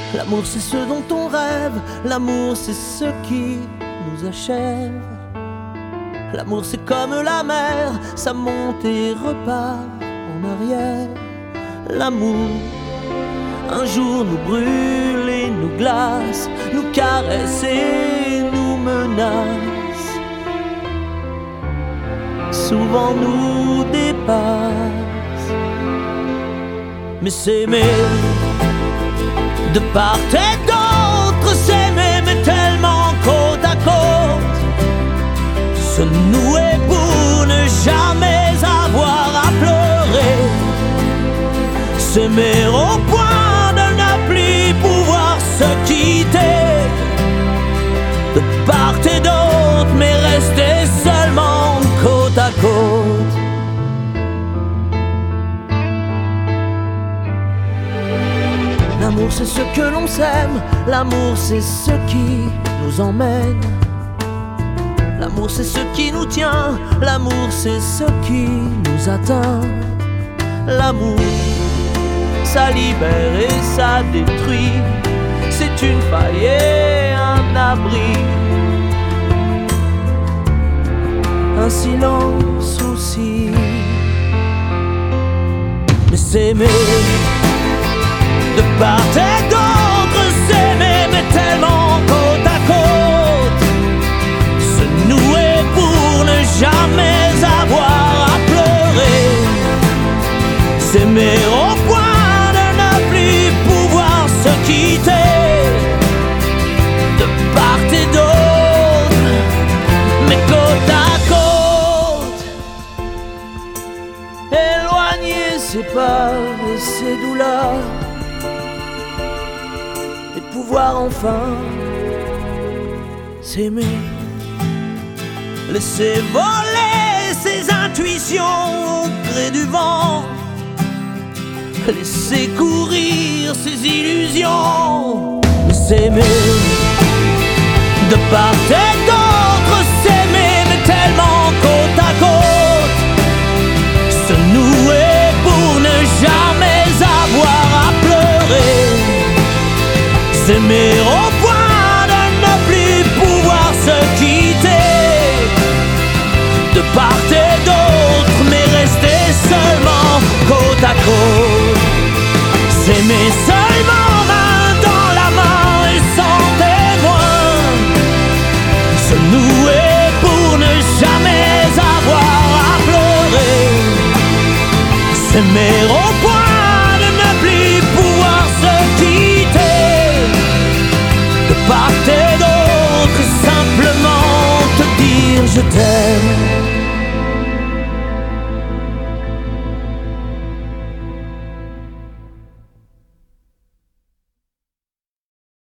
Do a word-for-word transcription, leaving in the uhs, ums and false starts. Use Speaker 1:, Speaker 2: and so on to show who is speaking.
Speaker 1: L'amour c'est ce dont on rêve, l'amour c'est ce qui nous achève. L'amour c'est comme la mer, ça monte et repart en arrière. L'amour, un jour nous brûle et nous glace, nous caresse et nous menace, souvent nous dépasse. Mais s'aimer de part et d'autre, s'aimer mais tellement côte à côte, se nouer pour ne jamais avoir à pleurer, s'aimer au point de ne plus pouvoir se quitter, de part et d'autre mais rester seulement côte à côte. L'amour c'est ce que l'on s'aime, l'amour c'est ce qui nous emmène. L'amour c'est ce qui nous tient, l'amour c'est ce qui nous atteint. L'amour, ça libère et ça détruit, c'est une faille et un abri, un silence aussi. Mais s'aimer de part et d'autre, s'aimer mais tellement côte à côte, se nouer pour ne jamais avoir à pleurer, s'aimer au point de ne plus pouvoir se quitter, de part et d'autre, mais côte à côte. Éloigner ses peurs et ses douleurs, et pouvoir enfin s'aimer. Laisser voler ses intuitions au gré du vent, laisser courir ses illusions. S'aimer de part et d'autre, s'aimer mais tellement côte à côte, se nouer pour ne jamais avoir à pleurer, s'aimer au point de ne plus pouvoir se quitter, de part et d'autre mais rester seulement côte à côte. S'aimer seulement main dans la main et sans témoin, se nouer pour ne jamais avoir à pleurer, s'aimer